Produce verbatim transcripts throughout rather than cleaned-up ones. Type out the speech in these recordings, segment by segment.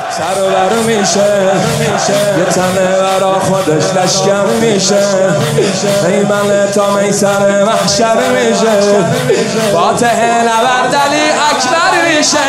سر و بر میشه یه تنه برا خودش لشکر میشه میمنه تا میسر محشر میشه فاتح نبرد علی اکبر میشه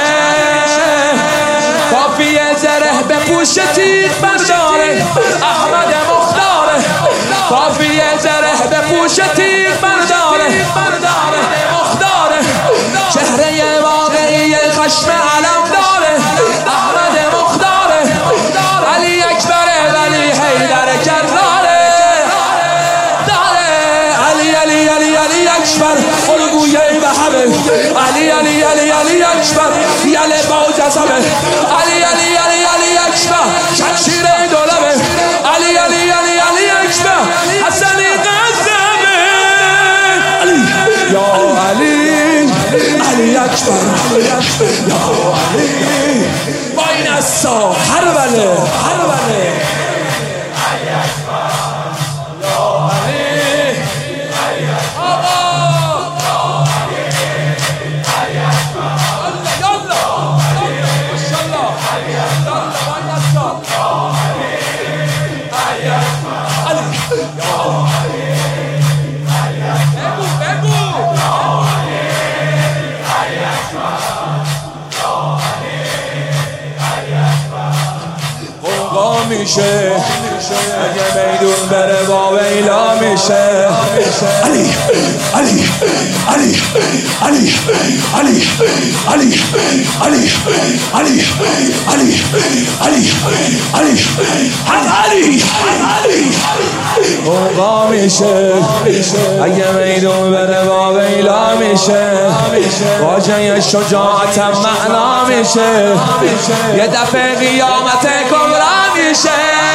کافیه زره به پوش تیغ برداره احمد مختاره کافیه زره به پوش تیغ برداره مختاره چهره واقعی خشم علم داره احمد مختاره علی اکبر ولی حیدر کراره داره علی علی علی علی اکبر الگوی به همه علی علی علی علی اکبر یله با جذبه علی علی علی علی اکبر شمشیر دولبه علی علی علی علی اکبر حسنی قزمه علی یا علی علی اکبر یا علی با این اصا هر بله هر بله علی اکبر یا علی آقا میشه اگه میدون بره با ویلا میشه علی علی علی علی علی علی علی علی علی علی علی علی علی موقع میشه اگه میدون بره با ویلا میشه واجه شجاعتم معنا میشه یه دفعه قیامت کبرا میشه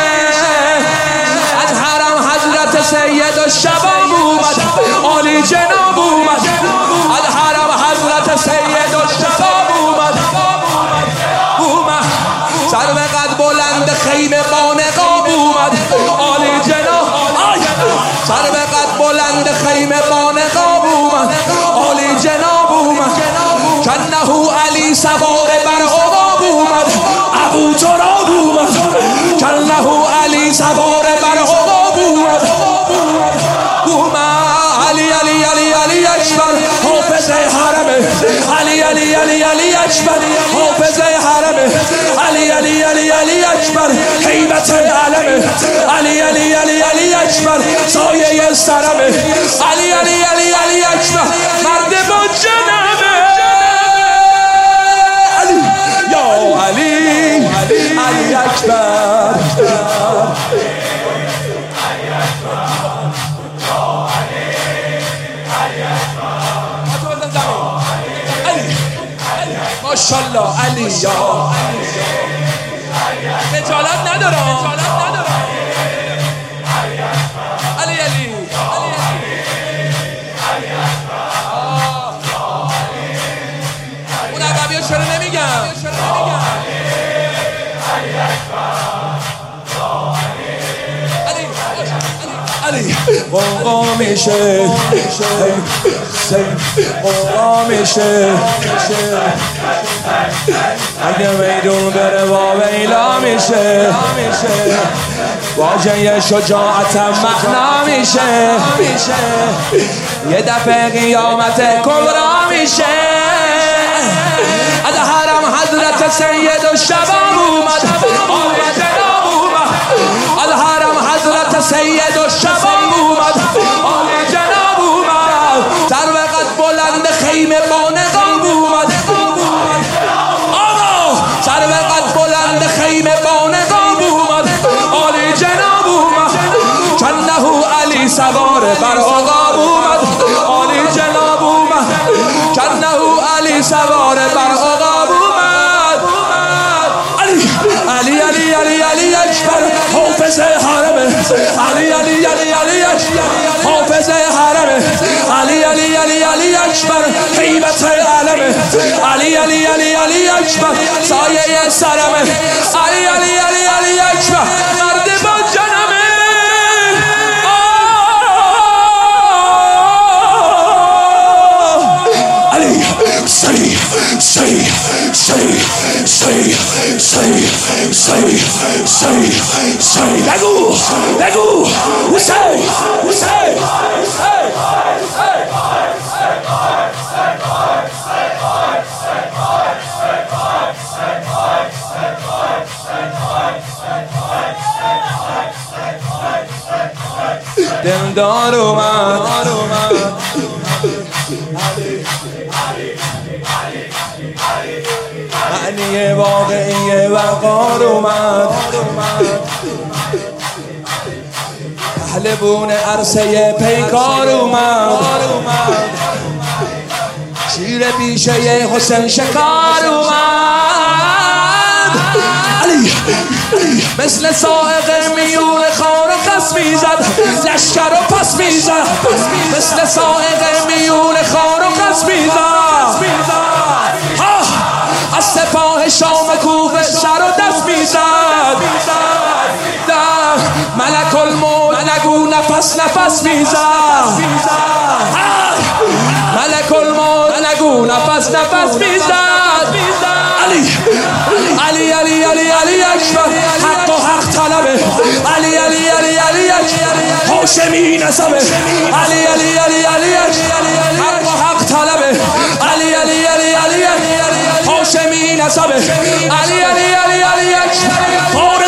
از حرم حضرت سید الشباب اومد عالی جناب اومد از حرم حضرت سید الشباب اومد اومد سر به قد بلند خیمه با نقاب اومد عالی جناب سر به قد بلند خیمه با نقاب اومد عالی جناب اومد کنه علی سوار بر عقاب اومد ابو تراب اومد کنه علی سوار بر عقاب اومد علی علی علی علی اکبر حافظ حرمه علی علی علی علی اکبر حافظ حرمه علی علی علی علی اکبر هیبت علمه علی علی علی علی اکبر سایه سرمه علی علی علی علی اکبر مرد با جنبه علی یا علی علی اکبر ماشاءالله علی یا خجالت ندارم علی علی اون عقبی ها چرا نمیگم علی قوقا میشه قوقا میشه اگه میدون بره با ویلا میشه واجه شجاعتم معنا میشه یه دفعه قیامت کبرا میشه از حرم حضرت سید الشباب اومد آقای جناب اومد از حرم حضرت سید الشباب اومد آقای جناب اومد سر به قد بلند خیمه با نقاب اومد آقا سر به قد بلند خیمه با نقاب اومد آقای جناب اومد کنه علی سوار بر عقاب اومد آقای جناب اومد کنه علی سوار بر عقاب اومد علی علی علی علی علی اکبر حافظ حرمه علی علی علی علی اکبر حافظ حرمه علی علی علی علی اکبر هیبت علمه علی علی علی علی اکبر سایه سرمه علی علی علی علی اکبر مرد با جنمه علی سری سری سری سری say, say, say, say. Negu, negu, we say, we say, we say. دلدار اومد معنی واقعی وقار اومد پهلوون عرصه پیکار اومد شیر بیشه حسین شکار اومد علی مثل سائق میون خار و خس میزد لشکر و پس میزد مثل سائق میون خار و خس میزد از سپاه شام کوفه سر و دست میزد ملک الموت نگو نفس نفس میزد ملک الموت نگو نفس نفس میزد علی علی علی علی علی اکبر حق و حق طلبه علی علی علی علی هاشمی نسبه علی علی علی علی حق و حق طلبه علی علی علی علی هاشمی نسبه علی علی علی علی